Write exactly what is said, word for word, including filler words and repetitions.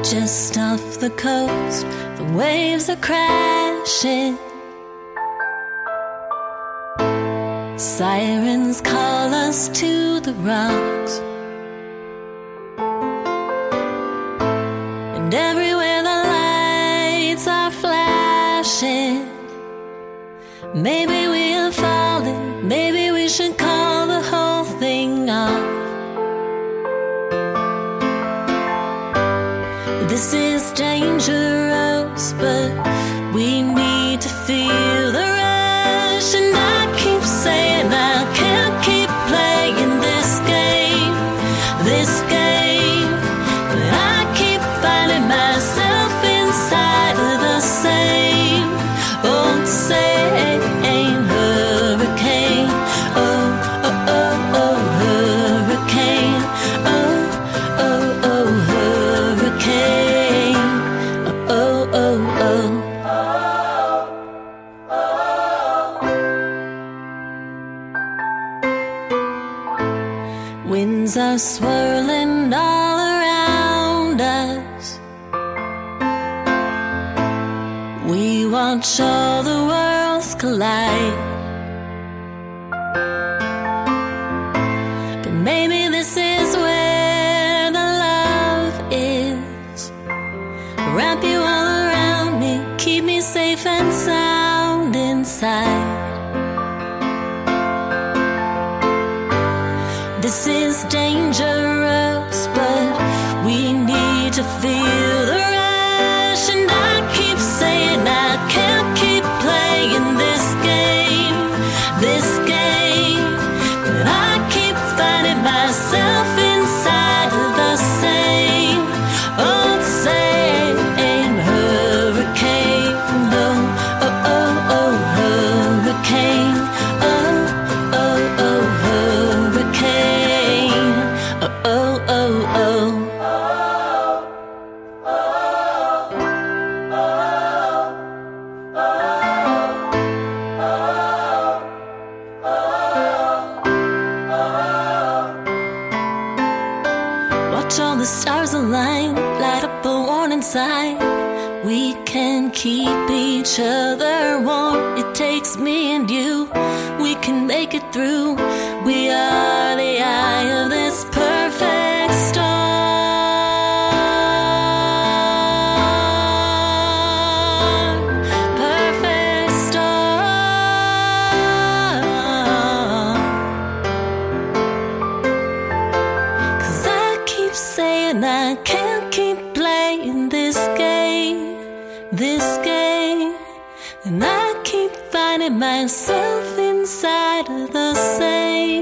Just off the coast, the waves are crashing. Sirens call us to the rocks, and everywhere the lights are flashing. Maybe we are falling, maybe we should call the whole thing off. This is dangerous, but we need to feel the rush. And I keep saying I can't keep playing this game, this game. But I keep finding myself inside of the same old same hurricane. Oh, oh, oh, oh, hurricane. Oh, oh, oh, hurricane. Oh, oh, oh. Winds are swirling all around us. We watch all the worlds collide. But maybe this is where the love is. Wrap you all around me, keep me safe and sound inside. This is dangerous, but we need to feel the rush. And I keep saying I can't keep playing this game, this game. But I keep finding myself inside of the same old same hurricane. Oh, oh, oh, oh, hurricane. Oh, oh, oh, hurricane. Oh, oh, oh, oh. Watch all the stars align, light up a warning sign. We can keep each other warm. It takes me and you, we can make it through. We are the eye of this perfect storm. Perfect storm. 'Cause I keep saying I can't keep playing this game, this game. And I keep finding myself inside of the same